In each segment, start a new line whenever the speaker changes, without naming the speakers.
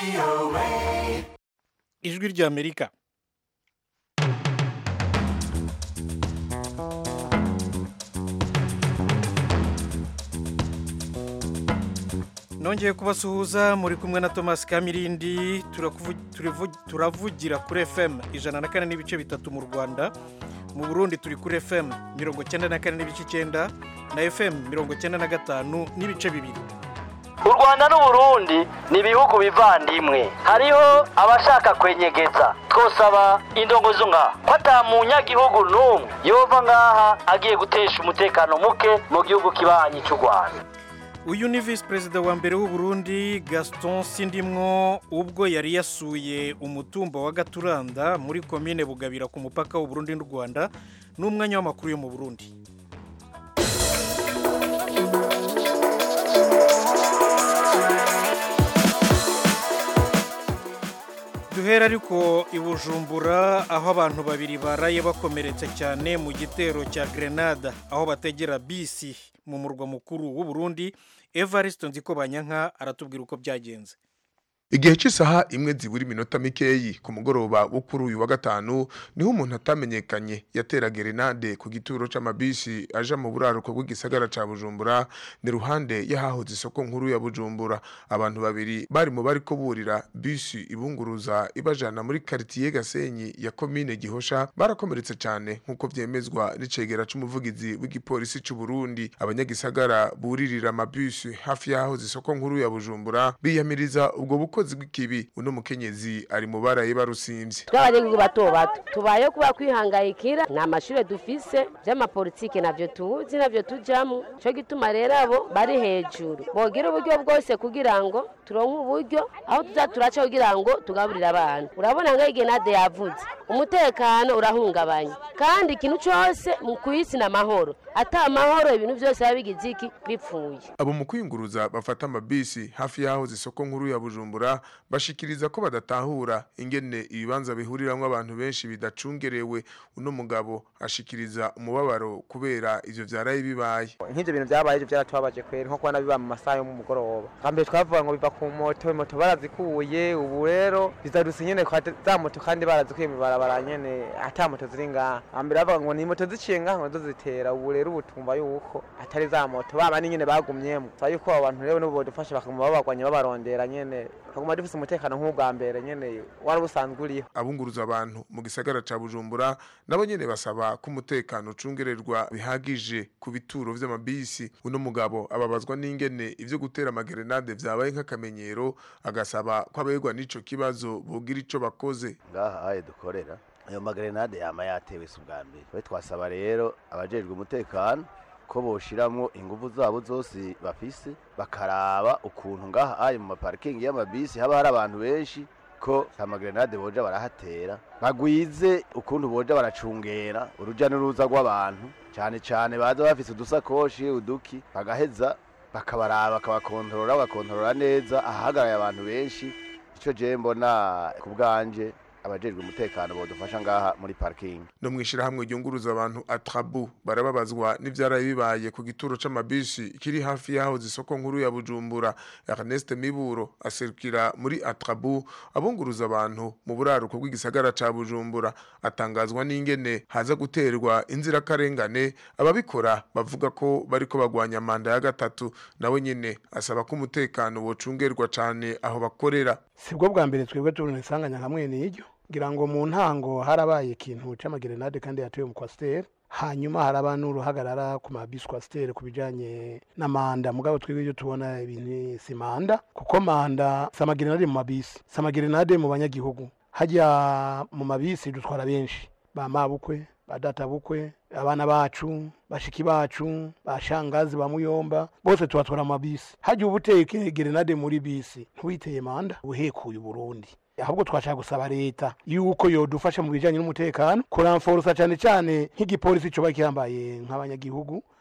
ijwi ry'Amerika. Nongeye kubasuhuza muri kumwe na Thomas Kamirindi. Turavugira kuri FM 104.3 mu Rwanda. Mu Burundi turi kuri FM 94.9 na FM 95.2.
U Rwanda n'u Burundi ni ibihugu bivandimwe. Hariho abashaka kwenyegeza. Twosaba indongozo nka ko atamunyagihugu n'umwe yova ngaha agiye gutesha umutekano muke mu gihugu kibanyi cy'u Rwanda.
Uyu ni Vice President wa mbere w'u Burundi Gaston Sindimwo ubwo yari yasuye umutumba wa Gaturanda muri commune Bugabira ku mupaka w'u Burundi n'u Rwanda n'umwanya w'amakuru yo mu Burundi. Duhera ariko i Bujumbura aho abantu babiri baraye bakomeretse cyane mu gitero cya grenade aho bategera bisi mu murwa mukuru w'u Burundi. Evariste Nzikobanyanka aratubwira uko byagenze.
Igihe cy'isaha imwe ziburi minota mikeyi ku mugoroba wo kuri uyu wa gatanu niho umuntu atamenyekanye yatera grenade ku gituro c'amabisi aja mu buraruko bw'igisagara ca Bujumbura ni ruhande y'ahahoze isoko nkuru ya Bujumbura. Abantu babiri bari mu bariko burira bisi ibunguruza ibajana muri quartier Gasenyi ya commune Gihosha barakomeretse cyane nkuko vyemezwa n'icegera c'umuvugizi w'igipolisi c'u Burundi. Abanyagisagara buririra amabisi hafi y'ahahoze isoko nkuru ya Bujumbura biyamiriza ubwo buko z'ikibi. Uno mukenyezi ari mu baraye barusimvye.
Twabarengu bato tubaye kuba kwihangayikira na mashure dufise by'amapolitike navyo tuzi navyo tujamo cyo gituma rero abo bari hejuru bogira uburyo bwose kugira ngo turonke uburyo aho turaca kugira ngo tugaburira abantu. Urabona ngo igenade yavuze umutekano urahungabanye kandi ikintu cyose mu kwisi na mahoro ata mahoro ibintu byose yabigiziki bipfuye.
Abo mu kwinguruza bafata amabisi hafi y'aho zisoko nkuru ya Bujumbura bashikiriza ko badatahura ingene ibibanza bihuriramwe abantu benshi bidacungerewe. Uno mugabo ashikiriza umubabaro kubera ivyo vyaraye bibaye.
Nk'ivyo bintu byabaye ivyo byaratubabaje kwera nko kubana biba mu masaha yo mu mugoroba. Kambe twavuga ngo biva ku moto barazikuye ubu rero bizaruse nyene kwa za moto kandi barazikuye mu barabara nyene ata moto ziringa. Ambere bavuga ngo ni moto zicenga ngo zitera ubu rero ubutumva yuko atari za moto baba nyene bagumyemo. Sayuko abantu rero n'ubu dufashe bakamubabagwanya babarondera nyene kaguma dufise umutekano nk'ubwa mbere nyene wari busanzwe uriho.
Abunguruza abantu mu gisagara ca Bujumbura nabo nyene basaba ko umutekano ucungererwa bihagije ku bituro vy'amabisi. Uno mugabo ababazwa n'ingene ivyo gutera amagerenade vyabaye nk'akamenyero agasaba ko aberwa n'ico kibazo bogira ico bakoze.
Ngaha aye dukorera ayo magerenade yama yatewe ubwa mbere. We twasaba rero abajejwe umutekano ko boshiramwo ingufu zabo zose bafise bakaraba ukuntu ngaha ari mu parking y'amabisi haba hari abantu benshi ko amagrenade boja barahatera bagwize ukuntu boja baracungera uruja n'uruza rw'abantu cyane baza bafise udusakoshi uduki bagaheza bakabaraba bakabakontorora neza ahagaraye abantu benshi. Ico je mbona ku bwanje abajejwe umutekano bodufasha ngaha muri parking.
No mwishira hamwe ryunguruza abantu Atrabu barababazwa n'ivyaraye bibaye ku gituro c'amabisi kiri hafi yaho zisoko nkuru ya Bujumbura. Ernest Miburo aserukira muri Atrabu abunguruza abantu mu buraruko bw'igisagara ca Bujumbura atangazwa n'ingene haza guterwa inzira karengane. Ababikora bavuga ko bariko bagwanya manda ya gatatu. Nawe nyene asaba ko umutekano wocungerwa cane aho bakorera.
Sibwo bwa mbere twebwe tunisanganya hamwe n'iryo ngira ngo mu ntango harabaye ikintu c'amagerenade kandi yatewe mu Kwastel hanyuma harabana uruhagarara ku mabisi Kwastel kubijanye na manda. Mugabo twebwe iyo tubona ibintu si manda kuko manda samagerenade mu mabisi samagerenade mu banyagihugu hajya mu mabisi dutwara benshi ba mabukwe badata bukwe abana bacu bashiki bacu bashangazi bamuyomba bose tubatwara mu mabisi. Hajya ubuteke gerenade muri bisi ntwiteye manda uhekuye Burundi. Ahubwo twashaka gusaba leta yuko yodufasha mu bijanye n'umutekano kuramforosa cyane nk'igipolisi cyo bakiyambaye nk'abanyagihugu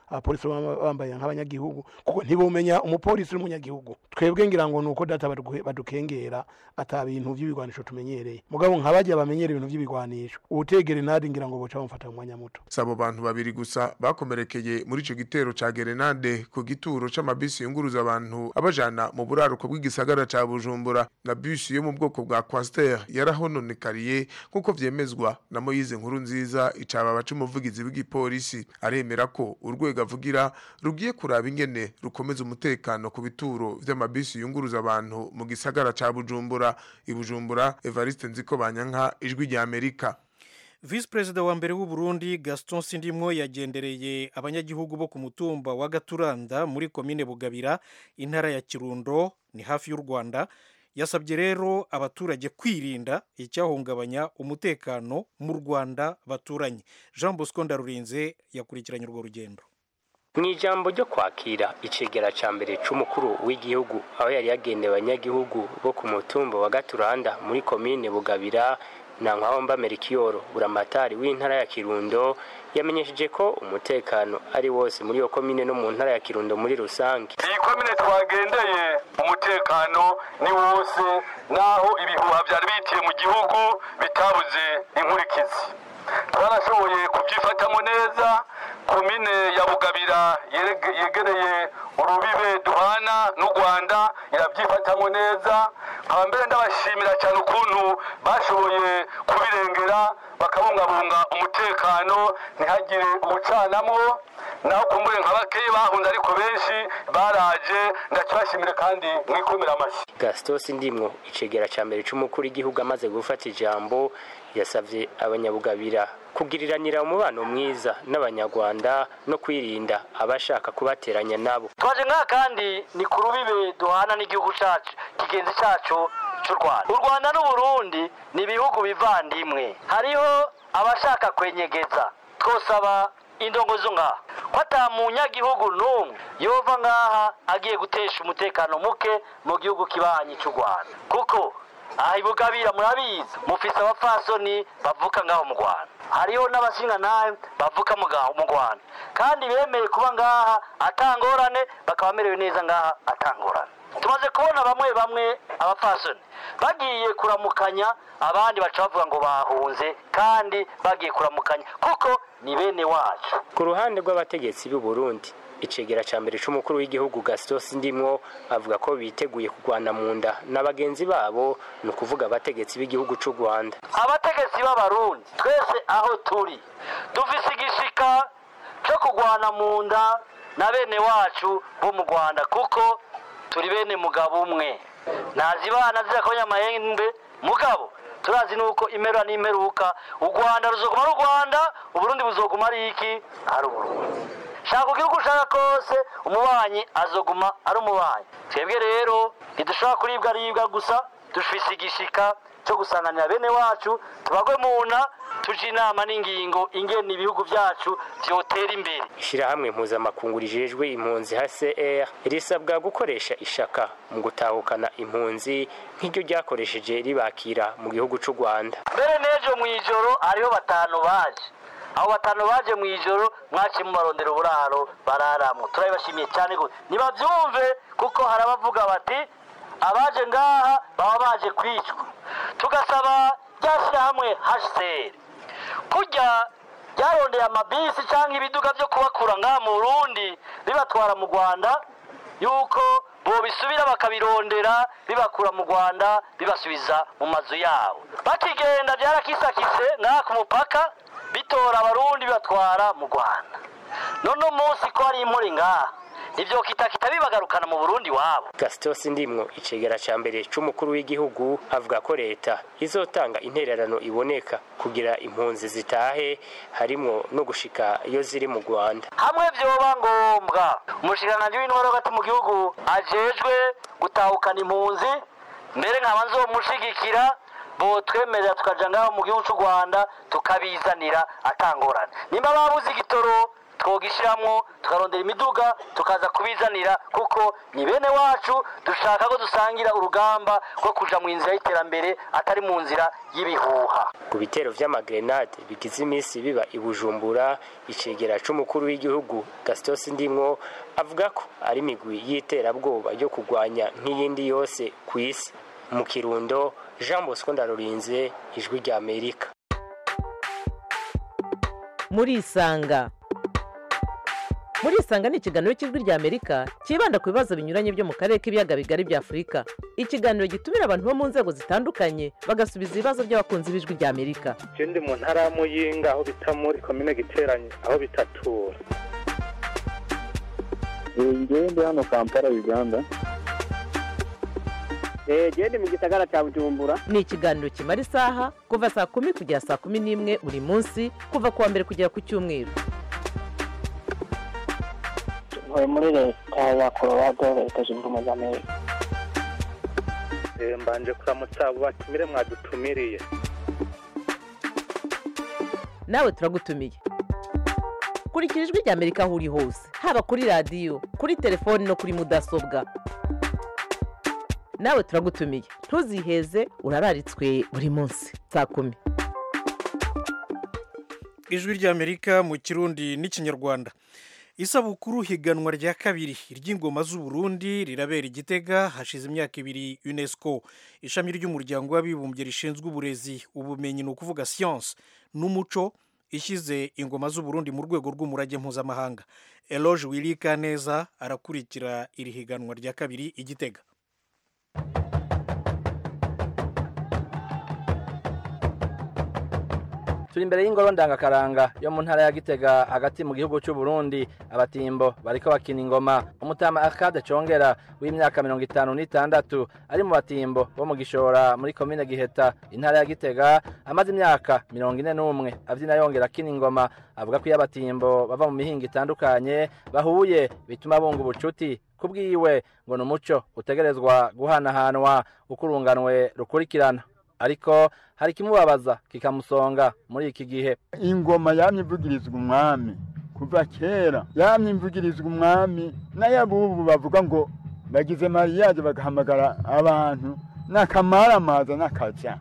abapolisi bambaye nk'abanyagihugu kuko ntibomenya umupolisi n'umunyagihugu twebwe ngira ngo nuko data badukengera ata bintu by'ibigwanisho tumenyereye mugabo nk'abajya bamenyera ibintu by'ibigwanisho ubutegere nadi ngira ngo boca bamfata mu mwanya muto
sabo bantu babiri gusa bakomerekeye muri ico gitero ca Gerenade ku gituro c'amabisi yunguruza abantu abajana mu buraruko bw'igisagara ca Bujumbura na bisi yo mu bwoko bwa Coaster yarahononekariye kuko vyemezwa na Moyize Nkurunziza icaba baca umuvugizi w'igipolisi aremera ko urwego avugira rugiye kuraba ingene rukomeza umutekano ku bituro vy'amabisi yunguruza abantu mu gisagara ca Bujumbura ibujumbura Evariste Nzikobanyanka ijwi rya Amerika.
Vice President wa mbere w'u Burundi Gaston Sindimwo yagendereye abanyagihugu bo ku mutumba wa Gaturanda muri komine Bugabira intara ya Kirundo ni hafi y'u Rwanda yasabye rero abaturage kwirinda icyahungabanya umutekano mu Rwanda baturanye. Jean Bosco Ndarurinze yakurikiranye urwo rugendo.
Mwijambo ryo kwakira icegera ca mbere c'umukuru w'igihugu aho yari yagendewe abanyagihugu bo ku mutumba wa Gaturanda muri komine Bugabira na Nkawomba Merikiyoro buramatari w'intara ya Kirundo yamenyesheje ko umutekano ari wose muri yo komine no mu ntara ya Kirundo muri rusange.
Iyi komine twagendeye umutekano ni wose naho ibihuha byari bitiye mu gihugu bitabuze inkurikizi. Twarashoboye kubyifatamo neza. Komine ya Bugabira yegereye urubibe duhana n'u Rwanda irabyifatamo neza. Mbere ndabashimira cyane ukuntu bashoboye kubirengera bakabungabunga umutekano ntihagire ubucanamwo naho kumbure nk'abakeye bahunze ariko benshi baraje ndakibashimira kandi mwikomera amashyi.
Gaston Sindimwo icegera ca mbere c'umukuru w'igihugu amaze gufata ijambo yasavye abanyabugabira kugiriranira umubano mwiza n'abanyarwanda no kwirinda abashaka kubateranya nabo.
Twaje nka kandi ni ku rubibe duhana n'igihugu cyacu kigenzi cyacu cy'u Rwanda. U Rwanda n'u Burundi ni ibihugu bivandimwe. Hariho abashaka kwenyegeza. Twosaba indongozo ngaha ko atamunyagihugu n'umwe yova ngaha agiye gutesha umutekano muke mu gihugu kibanyi cy'u Rwanda. Kuko aha ibugabira murabizi mufise abapfasoni bavuka ngaho mu Rwanda. Hariho n'abashinga nawe bavuka mu Rwanda kandi bemeye kuba ngaha atangorane bakaba merewe neza ngaha atangorane. Tumaze kubona bamwe abapfasoni bagiye kuramukanya abandi baca bavuga ngo bahunze kandi bagiye kuramukanya kuko ni bene wacu.
Ku ruhande rw'abategetsi b'u Burundi icegera ca mbere c'umukuru w'igihugu Gaston Sindimwo avuga ko biteguye kugwana mu nda n'abagenzi babo no kuvuga abategetsi b'igihugu c'u Rwanda.
Abategetsi b'abarundi twese aho turi dufise igishika cyo kugwana mu nda na bene wacu bo mu Rwanda kuko turi bene mugabo umwe. Nazibana zirakonya amahembe mugabo turazi nuko imera n'imeruka u Rwanda ruzoguma ari u Rwanda u Burundi buzoguma ari iki ari u Burundi. Shaka kugira uko ushaka kose umubanyi azoguma ari umubanyi. Twebwe rero ntidushobora kuribwa gusa dufise igishika cyo gusanganira bene wacu tubagwe muna tuje inama n'ingingo ingene ibihugu byacu byotera imbere.
Ishirahamwe mpuzamakungu rijejwe impunzi HCR risabwa gukoresha ishaka mu gutahukana impunzi nk'iryo ryakoresheje ribakira mu gihugu c'u Rwanda.
Mbere nejo mu ijoro hariho batanu baje. Abo batanu baje mu ijoro mwaci mu marondero buraro bararamo. Turabashimiye cyane gose. Nibavyumve kuko harabavuga bati abaje ngaha baba baje kwicwa. Tugasaba ryashira hamwe HCR kujya yarondeye amabisi cyangwa ibiduga byo kubakura ngaha mu Burundi bibatwara mu Rwanda yuko bo bisubira bakabirondera bibakura mu Rwanda bibasubiza mu mazu yabo. Bakigenda byarakisakise ngaha ku mupaka bitora abarundi batwara mu Rwanda. None umunsi ko ari impuri ngaha ivyo kitakita bibagarukana mu Burundi wabo.
Gaston Sindimwo icegera ca mbere c'umukuru w'igihugu avuga ko leta izotanga intererano iboneka kugira impunzi zitahe harimo no gushika iyo ziri mu Rwanda.
Hamwe vyoba ngombwa umushikiranganje w'intwaro hagati mu gihugu ajejwe gutahukana impunzi mbere nkaba nzomushigikira bo twemerera tukaja ngaho mu gihugu c'u Rwanda tukabizanira atangorane. Nimba babuze igitoro twogishiramwo tukarondera imiduga tukaza kubizanira kuko ni bene wacu dushaka ko dusangira urugamba rwo kuja mu nzira y'iterambere atari mu nzira y'ibihuha.
Ku bitero vy'amagrenade bigize iminsi biba i Bujumbura, icegera c'umukuru w'igihugu Gaston Sindimwo avuga ko ari imigwi y'iterabwoba yo kugwanya nk'iyindi yose ku isi. Mu Kirundo, Jean Bosco Ndarurinze, Ijwi rya Amerika.
Muri Isanga ni ikiganiro cy'Ijwi rya Amerika kibanda ku bibazo binyuranye byo mu karere k'ibiyaga bigari bya Afurika. Ikiganiro gitumira abantu bo mu nzego zitandukanye bagasubiza ibibazo by'abakunzi b'Ijwi rya Amerika.
Je ndi mu ntara ya Muyinga aho bita muri komine Giteranye aho bitatura.
Ndi hano Kampala Uganda.
Ndi mu gisagara cya Bujumbura.
Ni ikiganiro kimara isaha kuva saa 10 kugera saa 11 buri munsi kuva kuwa mbere kugera ku cyumweru.
Muri leta ya Colorado Leta Zunze Ubumwe za Amerika.
Mbanje kuramutsa abo batumire mwadutumiriye.
Nawe turagutumiye. Kurikira Ijwi rya Amerika aho uri hose, haba kuri radio, kuri telefone no kuri mudasobwa. Nawe turagutumiye. Ntuziheze, urararitswe buri munsi saa 10.
Ijwi rya Amerika mu Kirundi n'Ikinyarwanda. Isabukuru higanwa rya kabiri ry'ingoma z'u Burundi rirabera Igitega hashize imyaka 2 UNESCO ishami ry'umuryango w'abibumbye rishinzwe uburezi ubumenyi no kuvuga science n'umuco ishyize ingoma z'u Burundi mu rwego rw'umurage mpuzamahanga. Eloge Wilika neza arakurikira iri higanwa rya kabiri Igitega.
Turi imbere y'ingoro ndangakaranga yo mu ntara ya Gitega hagati mu gihugu cy'u Burundi. Abatimbo bariko bakina ingoma. Umutama Arcade Congera w'imyaka 56 ari mu batimbo bo mu Gishora muri komine Giheta intara ya Gitega amaze imyaka 41 avyina yongera akina ingoma. Avuga ko y'abatimbo bava mu mihingo itandukanye bahuye bituma bunga ubucuti. Kubwiwe ngo n'umuco utegerezwa guhanahanwa ukurunganwe rukurikirana. Ariko hari kimubabaza kikamusonga muri iki gihe.
Ingoma yamye ivugirizwa umwami kuva kera, yamye ivugirizwa umwami n'ayabubu bavuga ngo bagize mariage bagahamagara abantu n'akamaramaza n'akaja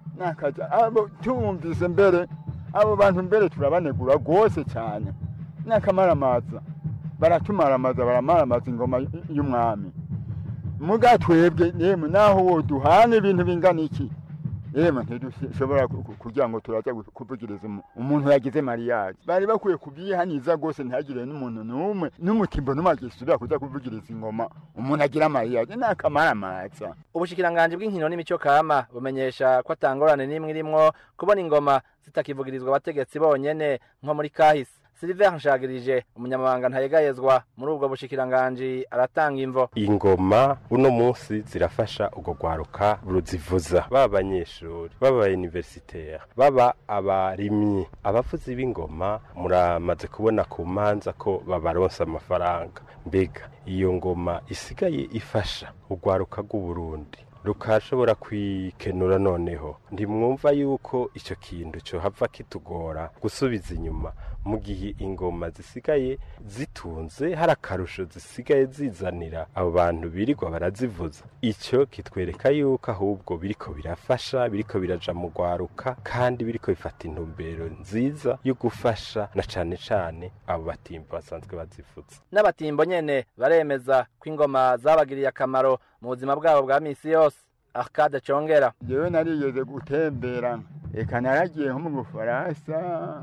abo tumvise mbere abo bantu mbere turabanegura rwose cyane n'akamaramaza baratumaramaza baramaramaza ingoma y'umwami muga twebwe yemwe naho woduhana ibintu bingana iki yemwe ntidushobora kugira ngo turaza kuvugiriza umuntu yagize mariage. Bari bakwiye kubyihaniza rwose ntihagire n'umuntu n'umwe n'umutimbo n'umagisubira kuza kuvugiriza ingoma umuntu agira mariage n'akamaramaza.
Ubushikiranganje bw'inkino n'imico kama bumenyesha ko atangorane n'imwe irimwo kubona ingoma zitakivugirizwa abategetsi bonyene nko muri kahise. Silver Nshagirije umunyamabanga ntayegayezwa muri ubwo bushikiranganje aratanga imvo.
Ingoma uno munsi zirafasha ugo gwaruka ruzivuza babanyeshuri baba universitaire baba abarimyi abavuzi b'ingoma muramaze kubona ku manza ko babaronsa amafaranga. Mbega iyo ngoma isigaye ifasha ugwaruka rw'u Burundi rukashobora kwikenura noneho ndimwumva yuko icyo kintu cyo hava kitugora gusubiza inyuma mu gihe ingoma zisigaye zitunze hari akarusho zisigaye zizanira abo bantu birirwa barazivuza. Icyo kitwereka yuko ahubwo biriko birafasha biriko biraja mu gwaruka kandi biriko bifata intumbero nziza yo gufasha na cane abo batimbo basanzwe bazivuza.
N'abatimbo nyene baremeza ko ingoma zabagiriye akamaro mu buzima bwabo bwa misi yose. Arcade Congera
jewe narigeze gutembera eka naragiye nko mu Bufaransa,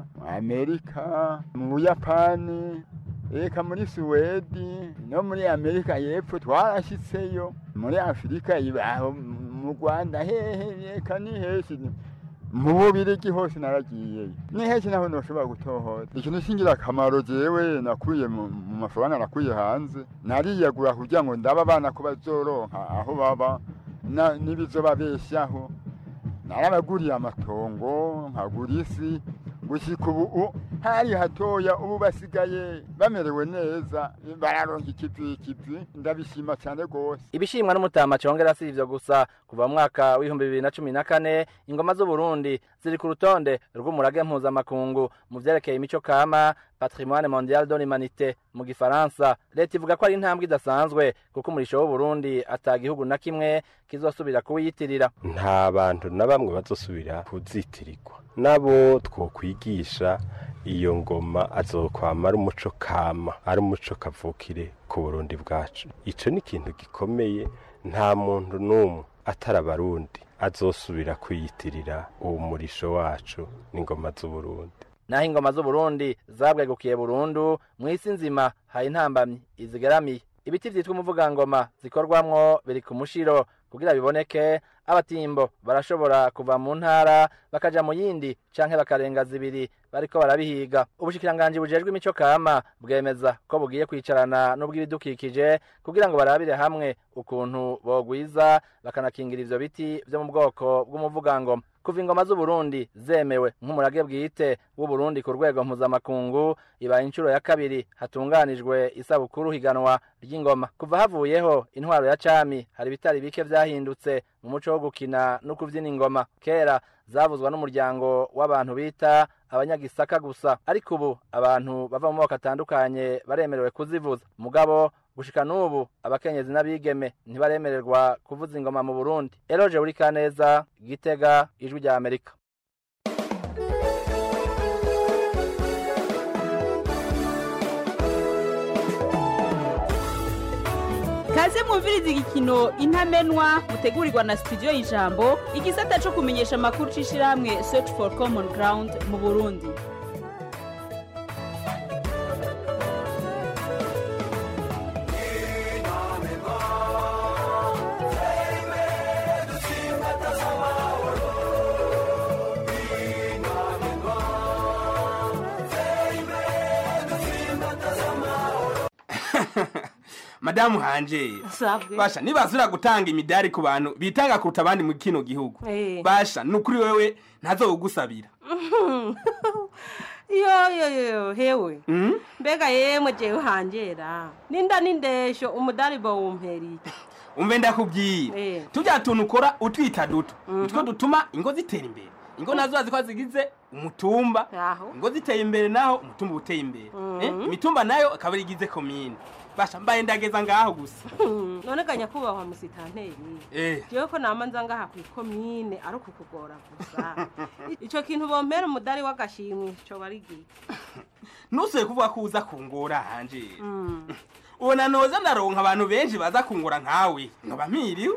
Amerika, mu Buyapani, eka muri Suwedi no muri Amerika y'epfo twarashitseyo, muri Afurika ibaho mu Rwanda hehe eka ni heshi mu Bubirigi hose naragiyeyo ni heshi naho noshobora gutohora. Ikintu shingira akamaro jewe nakuye mu mafaranga nakuye hanze nariyagura kugira ngo ndaba abana ko bazoronka aho baba n'ibizoba beshaho. Narabaguriye amatongo nkagura isi gushika ubu hari hatoya ubu basigaye bamerewe neza bararonka ikivi ndabishima cyane gose.
Ibishimwa n'umutama Congera si ivyo gusa. Kuva mu mwaka w'2014 ingoma z'u Burundi ziri ku rutonde rw'umurage mpuzamakungu mu vyerekeye imico kama Patrimoine Mondial de l'Humanité mu gifaransa. Leta ivuga ko ari intambwe idasanzwe kuko umurisho w'u Burundi atagihugu na kimwe kizosubira kuwiyitirira.
Nta bantu na bamwe bazosubira kuzitirirwa, nabo twokwigisha iyo ngoma azokwama ari umuco kama, ari umuco kavukire ku Burundi bwacu. Ico ni ikintu gikomeye, nta muntu n'umwe atari abarundi azosubira kwiyitirira uwo murisho wacu n'ingoma z'u Burundi.
Naho ingoma z'u Burundi zabwegukiye burundu mw'isi nzima hari intambamyi izigeramiye. Ibiti vyitwa umuvugangoma zikorwamwo biri ku mushiro kugira biboneke abatimbo barashobora kuva mu ntara bakaja mu yindi canke bakarenga zibiri bariko barabihiga. Ubushikiranganji bujejwe imico kama bwemeza ko bugiye kwicarana n'ubw'ibidukikije kugira ngo barabire hamwe ukuntu bogwiza bakanakingira ivyo biti vyo mu bwoko bw'umuvugangoma. Kuva ingoma z'u Burundi zemewe nk'umurage bwite w'u Burundi ku rwego mpuzamakungu ibaye inshuro ya kabiri hatunganijwe isabukuru higanwa ry'ingoma. Kuva havuyeho intwaro ya cami hari bitari bike vyahindutse mu muco wo gukina no kuvyina ingoma. Kera zavuzwa n'umuryango w'abantu bita abanyagisaka gusa, ariko ubu abantu bava mu moko atandukanye baremerewe kuzivuza. Mugabo gushika n'ubu abakenyezi n'abigeme ntibaremererwa kuvuza ingoma mu Burundi. Eloge Urikaneza, Gitega, Ijwi rya Amerika.
Kaze mwumviriza igikino Intamenwa mutegurirwa na studio y'Ijambo, igisata cyo kumenyesha makuru cishirahamwe Search for Common Ground mu Burundi.
Madamu hanje basha nibazura gutanga imidari ku bantu bitanga kuruta abandi mu kino gihugu basha nukuri wewe ntazogusabira
yo hewe mbega yemwe jewe hanjera ninda nindesho umudari bo wumperi
umve ndakubwira tujya tunukora utwita duto utwo dutuma ingo zitera imbere. Ingo nazo aziko zigize umutumba ingo ziteye imbere naho umutumba uteye imbere imitumba nayo akaba igize komine. Basha mbaye ndageza ngaho gusa
none ganya kubahwa musitanteri jewe ko namanza ngaha ku komine ari kukugora gusa ico kintu bompera umudari w'agashimwe cyo bari giki
nusuye kuvuga ko uza kungora hanje ubona noza ndaronka abantu benshi baza kungora nkawe nkaba mpiriwe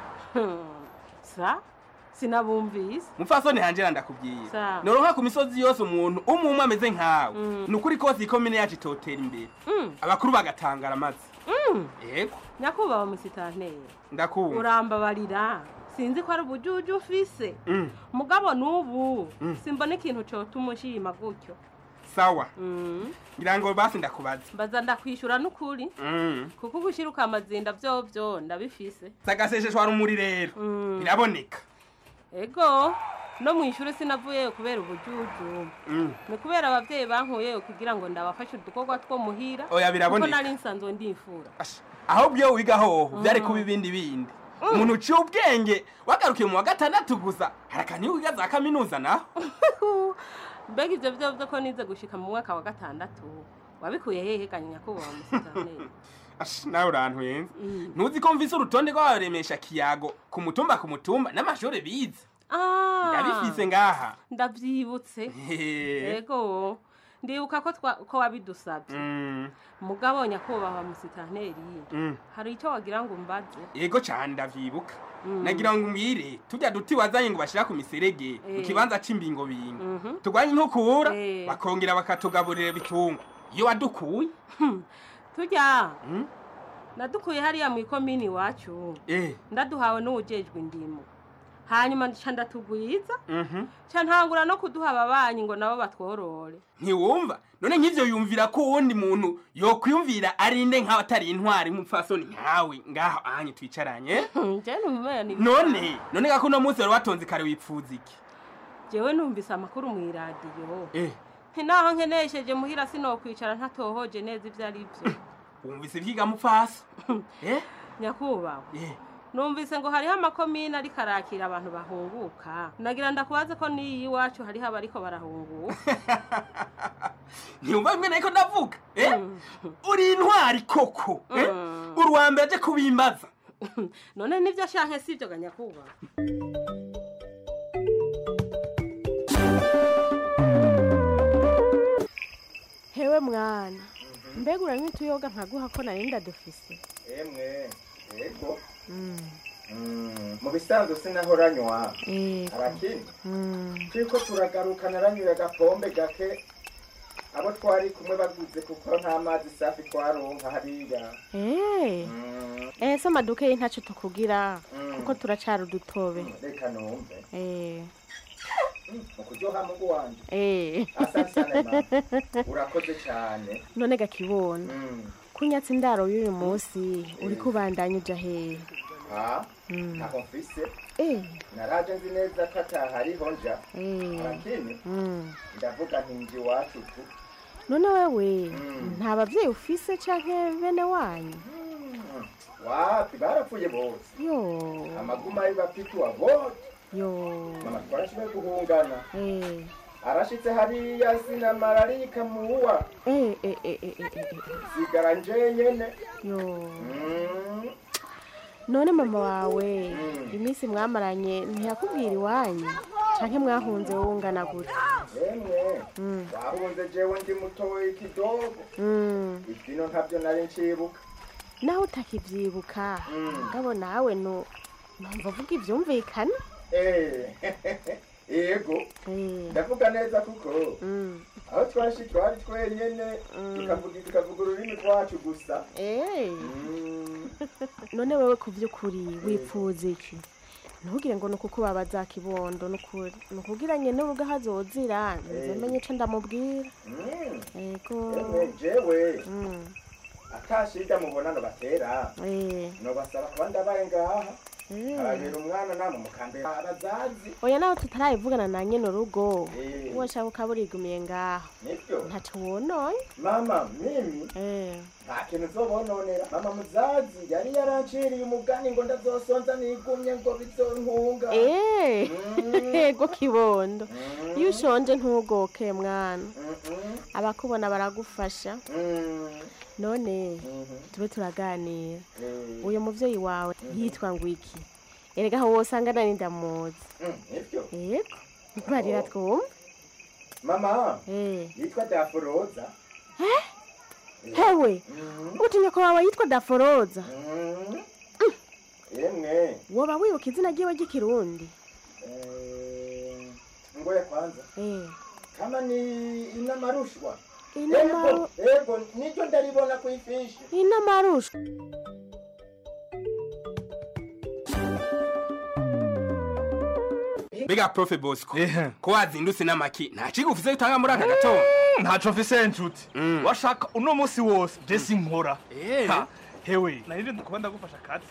sa sinabumvise
mupfasoni hanje ndakubwiye noronka ku misozi yose umuntu umwe ameze nkawe nukuri kose ikomine yacu itotera imbere abakuru bagatangara amazi yego
nyakubaho musitanteri
ndakubona
urambabarira sinzi ko ari ubujuju ufise mugabo n'ubu simbona ikintu cyotuma ushima gutyo
sawa ngira ngo basi ndakubaza
mbaza ndakwishura n'ukuri kuko gushiruka amazinda byo ndabifise
sagasesheshwa rumuri rero biraboneka
ego no mwishure sinavuye kubera ubujuju ni kubera abavyeyi bankuye kugira ngo ndabafashe udukorwa two muhira
oya biraboneka
kuko nari nsanzwe ndifura
aho byo wigaho byari kuba ibindi umuntu uciye ubwenge wagarukiye mu wa gatandatu gusa harakaniye wiga za kaminuza naho
mbega ivyo byo ko nize gushika mu mwaka wa gatandatu wabikuye hehe kanya kubaho musitanteri
nawe urantuyenze ntuzi ko mvise urutonde rw'abaremesha kiyago ku mutumba n'amashuri bize ndabifise ngaha
ndavyibutse yego ndibuka ko wabidusabye mugabo nyakubahwa musitanteri hari icyo wagira ngo umbaze
yego cyane ndavyibuka nagira ngo umbwire tujya duti wazanye ngo bashira ku miserege mu kibanza c'imbingo bingo tugwanye inkukura bakongera bakatugaburira bitungo iyo wadukuye
tujya nadukuye hariya mu ikomini iwacu ndaduhawe n'uwujejwe indimo hanyuma nca ndatugwiza nca ntangura no kuduha ababanyi ngo nabo batworore
ntiwumva none nk'ivyo yumvira ko uwundi muntu yokwiyumvira arinde nk'aho atari intwari nk'umupfasoni nkawe ngaho ahanye twicaranye none gako uno munsi wari watonze kare wipfuza iki
jewe numvise amakuru mw'iradiyo naho nkenesheje muhira sinokwicara ntatohoje neza ivyo ari vyo
wumvise ibyiga mupfasa
nyakubahwa numvise ngo hariho amakomine ariko arakira abantu bahunguka nagira ndakubaze ko n'iyi iwacu hariho abariko barahunguka
ntiyumva bimwe nariko ndavuga uri intwari koko uri uwa mbere aje kubimbaza
none nibyo shanke sibyo ganyakuba
hewe mwana mbega uranywa utuyoga nkaguha ko nari ndadufise
emwe yego mu bisanzwe sinahoranywa arakini turiko turagaruka naranyweye agapombe gake abo twari kumwe baguze kuko nta mazi safi twaronka hariya
se amaduka ye ntaco tukugira kuko turacara udutobe
reka numve mu kuryoha mugu wanje asante sana mama urakoze cyane
none gakibona kunyatsa indaro y'uyu munsi uri kubandanya uja hehe
ntaho mfise naraje nzi neza ko atahariho nja arakini ndavuga nti nji iwacu tu
none wewe nta bavyeyi ufise canke bene wanyu
wapi barapfuye bose
yo
amaguma ari bapituwa bose
yo
mama twarashoboye guhungana arashitse hariya sinamara arikamuwa sigara njenyene
yo none mama wawe iminsi mwamaranye ntiyakubwira iwanyu canke mwahunze wowe ungana gute
emwe bahunze jewe ndi mutoyi kidogo ibino ntabyo nari ncibuka
naho utakivyibuka ngabo nawe numva uvuga ivyumvikana
yego ndavuga neza kuko aho twari twenyene tukavuga ururimi rwacu gusa
none wewe ku vy'ukuri wipfuza iki ntugire ngo nuko babaza kibondo nukuri nukugira nyene uruga hazozira nzemenye ico ndamubwira yego
jewe atashirya mubonano batera no basaba kuba ndabaye ngaha ababera umwana namwe mukambera abazazi
oya naho tutarayivugana na nyene urugo washaka ukaburigumiye ngaho
nivyo
ntaco wonoye
mama mimi nta kintu uzobononera mama muzazi yari yaranciriye umugani ngo ndazosonza nigumye ngo bizontunga
ego kibondo iyo ushonje ntugoke mwana abakubona baragufasha none tube turaganira uyu muvyeyi wawe yitwa ngwiki erega aho wosangana n'indamuzi yego barira twumva
mama yitwa Daforoza
hewe utinya ko wawe yitwa Daforoza
yemwe
woba wibuka izina ryiwe ry'ikirundi
ngoya kwanza kama ni inamarushwa ego niryo ndaribona ku ifishi
inamarushwa
Bega Profe Bosco ko wazindutse n'amaki nta kigo ufise utanga muri aka gatondo
ntaco mfise nshuti washaka uno munsi wose je sinkora hewe narinde kuba ndagufasha kazi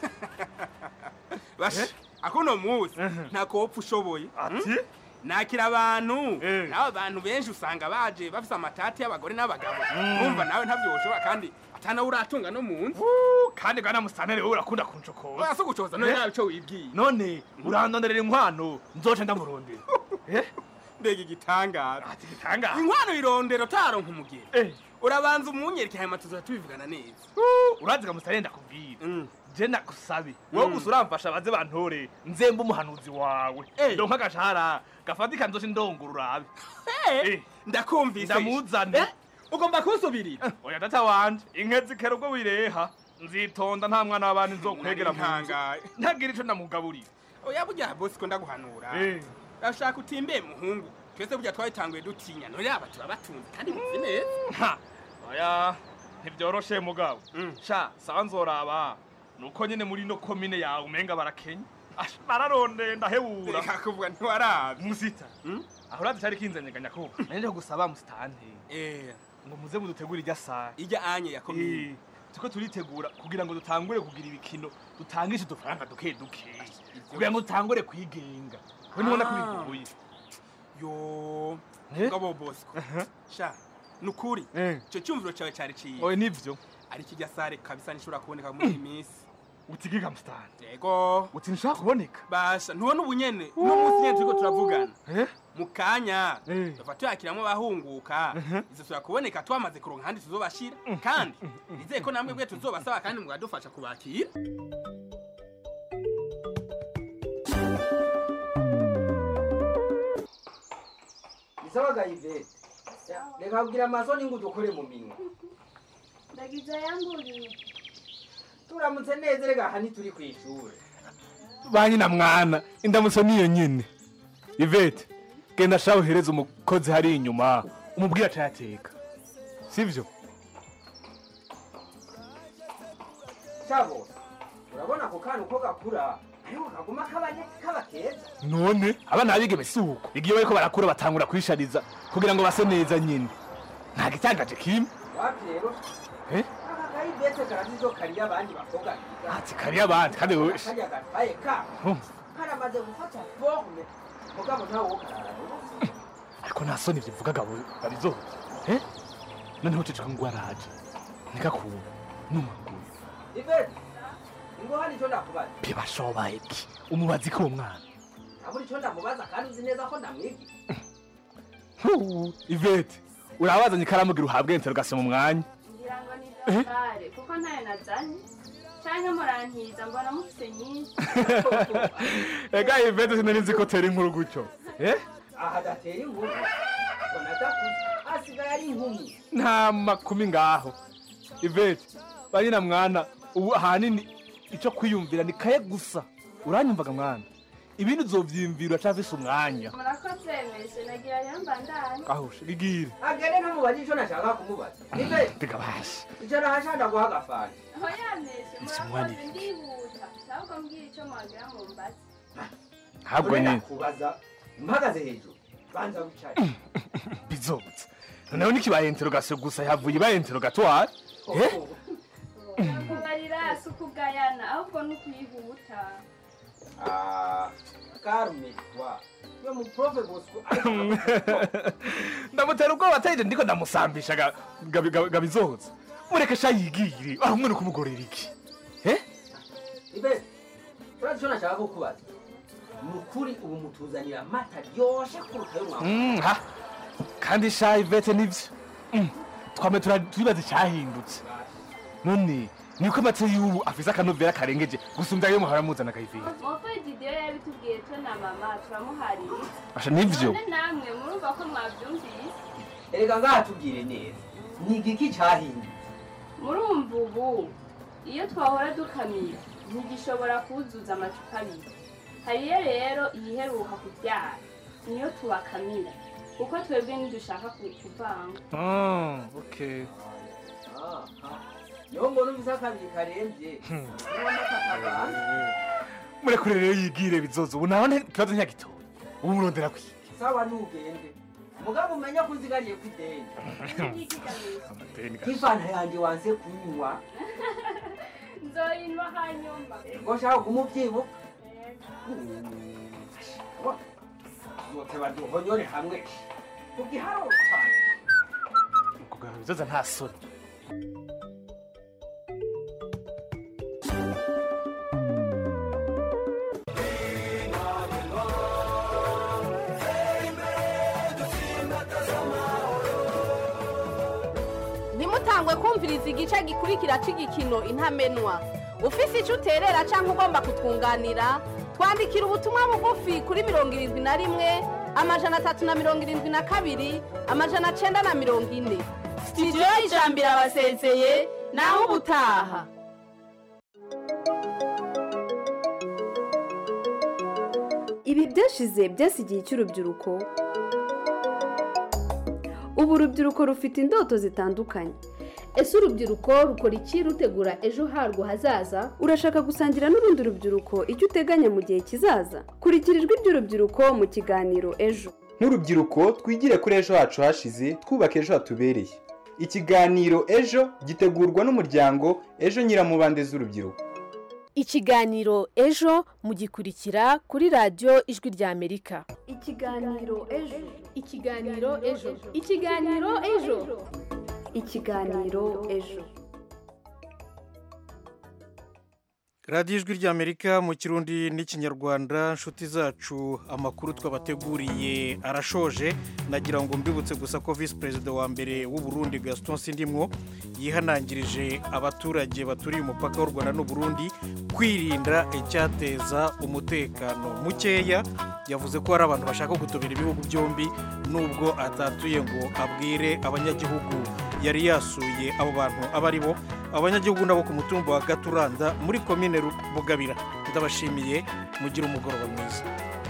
bash akuno munsi ntako wopfa ushoboye
ati
nakira abantu nawe abantu benshi usanga baje bafise amatati y'abagore n'abagabo urumva nawe ntavyo woshobora kandi atana uratunga no munsi
kandi gana musanere wowe urakunda kuncokoza
oya so gucoza none nawe cyo wibwiye
none urandonderera inkwano nzoce ndamurondera
mbega igitangara
ati igitangara
inkwano irondero taronka umugeni urabanza umunyereke hanyuma tuzoza tubivugana neza
uraziga musare ndakubwira je nakusabe wowe gusa uramfasha baze bantore nzemba umuhanuzi wawe ndonka agashahara gafatika nzoce ndongura urabe
ndakumvise
ndamuzane
ugomba kunsubirira
oya data wanje inkezi kera ubwo wireha nzitonda nta mwana w'abandi nzokwegera mu nzu ntagira ico ndamugaburira
oya burya Bosco ndaguhanura urashaka utimbe muhungu twese burya twayitanguye dutinya none aba turabatunze kandi muzi neza
oya ntibyoroshe mugabo sha sanzoraba nuko nyene muri no komine yawe umenga barakenya bararondeye ndahebura
reka kuvuga ntiwarabe
musita aho urazi cyari kinzanyeganya ko nanje gusaba musitante ngo muze mudutegura irya saa
irya anye ya komine
tuko turitegura kugira ngo dutangure kugira ibikino dutangishe udufaranga duke duke kugira ngo dutangure kwigenga we nibona ko bigoye
yo ngabo Bosco sha nukuri cyo cyumviro cyawe cyari ciye
oye nivyo
ari kijya sare kabisa nishobora kuboneka muri iyi minsi
utigiga mstani
yego
uti nshaka kuboneka
basha ntubona ubunyene uno munsi nyene turiko turavugana mu kanya tuva tuyakiramwo bahunguka izo sura kuboneka twamaze kuronka handi tuzobashira kandi nizeye ko namwe bwe tuzobasaba kandi mwadufasha kubakira
Isawa Ivete. Reka kugira amasoni ngo dukore mu minwe.
Ndagiza yamburiye.
Turamutse neza rega hani turi kwishura.
Banyi na mwana indamutso niyo nyine. Ivete, genda shaho hereza umukozi hari inyuma, umubwira atayateka. Sivyo?
Chabo. Urabona ko kantu ko gakura. Ayo kaguma kabakeza.
None abana abigeme suko. Igiye bariko barakura batangura kwishariza kugira ngo base neza nyine. Nta gitangaje kimwe.
Wapi rero? Akayi betse karazizo kariya abandi bakoga.
Ati kariya abandi kandi wowe.
Kariya gataye ka. Karamaze gufata forme. Mugabo ntawo karara.
Ariko nta soni bivugaga barizo. Noneho ceceka ngo araje. Nika ku numaguru.
Ivete. Ngo hani cyo ndakubaza.
Bibashobaye iki? Umubazi ko mwana.
Aburi cyo ndamubaza kandi uzi neza ko ndamwigi.
Ivete, urabazanye ikaramu gira uhabwe interrogation mu mwanya.
Ngira ngo ni dafare kuko ntayo nazanye. Canke murantiza mbona mufite nyinshi.
Ega Ivete sinarinzi ko tera inkuru gutyo.
Aha gatera inkuru. Bona dakuze. Asigaye ari inkumi.
Nta makumi ngaho. Ivete, banyina mwana ubu ahanini icyo kwiyumvira ni kaye gusa. Uranyumvaga mwana? Ibindi uzovyimvira cavise umwanya.
Murakoze mese nagira yambandanye.
Aho bigire.
Agere ntamubaje ico nashaka kumubaza. Ivete.
Bigabasha.
Ijana hashanda guhagafana.
Hoya mese murakoze ndihuta. Ntabwo mbwira ico mwagira mu mbazi.
Ntabwo nyine.
Kubaza mpagaze hejuru. Banza wicaye.
Bizobutse. Noneho nikibaye interrogation gusa yavuye ibaye interrogatoire.
Kubarira sukugayana ahubwo nukuyihuta.
Carme wa. Yo mu profe Bosco.
Ndamutera ubwo batayije ndiko ndamusambisha gabizoza. Mureke shayigire. Aho umwe nukumugorera iki?
Ibe. Urazi cyo nashaka kukubaza. Nukuri ubu mutuzanira mata ryoshe kuruta yo mwa.
Kandi shayi Ivete nivyo. Twame turibaza cyahindutse. None niko matse yubu afisa akanovera karengeje gusumbya yo muhara muzana kayivira.
Mopo Didier yabitubwiye cyo na mama turamuhariye.
Asha nivyo.
Namwe murumva ko mwavyumvise.
Erega ngatubwire neza. Ni igiki cyahindutse.
Murumva ubu iyo twahora dukamira ntigishobora kuzuza amacupa abiri. Hariyo rero iyiheruka kubyara niyo tubakamira kuko twebwe ntidushaka kuvanga.
Okay.
Yo mbona umvisa kabiri karembye.
Murekure rero yigire bizozo ubu naho kibazo ntiyagitoye. Ubu murondera kwiki.
Sawa nugende. Mugabo umenya kuzigariye kwideni. Kifana yanje wanze kunywa.
Nzoyinwa hanyuma.
Ngo shaka kumuvyibuka. Zote baduhonyore hamwe. Kugiharo cyane.
Kugara bizoza nta soni.
Nimutangwe kumviriza igice gikurikira c'igikino intamenwa. Ufise ico uterera canke ugomba kutwunganira, twandikira ubutumwa bugufi kuri 71 372 940. Studio Ijambira abasezeye naho ubutaha.
Ibi byashize byasigiye cy'urubyiruko. Ubu urubyiruko rufite indoto zitandukanye. Ese urubyiruko rukora iki rutegura ejo harwo hazaza? Urashaka gusangira n'urundi rubyiruko icyo uteganya mu gihe kizaza? Kurikira ijwi ry'urubyiruko mu kiganiro ejo.
Nk'urubyiruko twigire kuri ejo hacu hashize twubaka ejo hatubereye. Ikiganiro ejo gitegurwa n'umuryango Ejo Nyiramubande z'urubyiruko.
Ikiganiro ejo mugikurikira kuri radio Ijwi rya Amerika.
Ikiganiro ejo.
Ikiganiro ejo. Ikiganiro ejo.
Ikiganiro ejo.
radiyo ijwi ry'amerika mu kirundi n'ikinyarwanda inshuti zacu amakuru twabateguriye arashoje nagira ngo mbibutse gusa ko visi perezida wa mbere w'u Burundi Gaston Sindimwo yihanangirije abaturage baturiye umupaka w'u Rwanda n'u Burundi kwirinda icyateza umutekano mukeya yavuze ko hari abantu bashaka gutobera ibihugu byombi nubwo atatuye ngo abwire abanyagihugu yari yasuye abo bantu aba ari bo abanyagihugu nabo ku mutumba wa Gaturanda muri komine Bugabira ndabashimiye mugira umugoroba mwiza.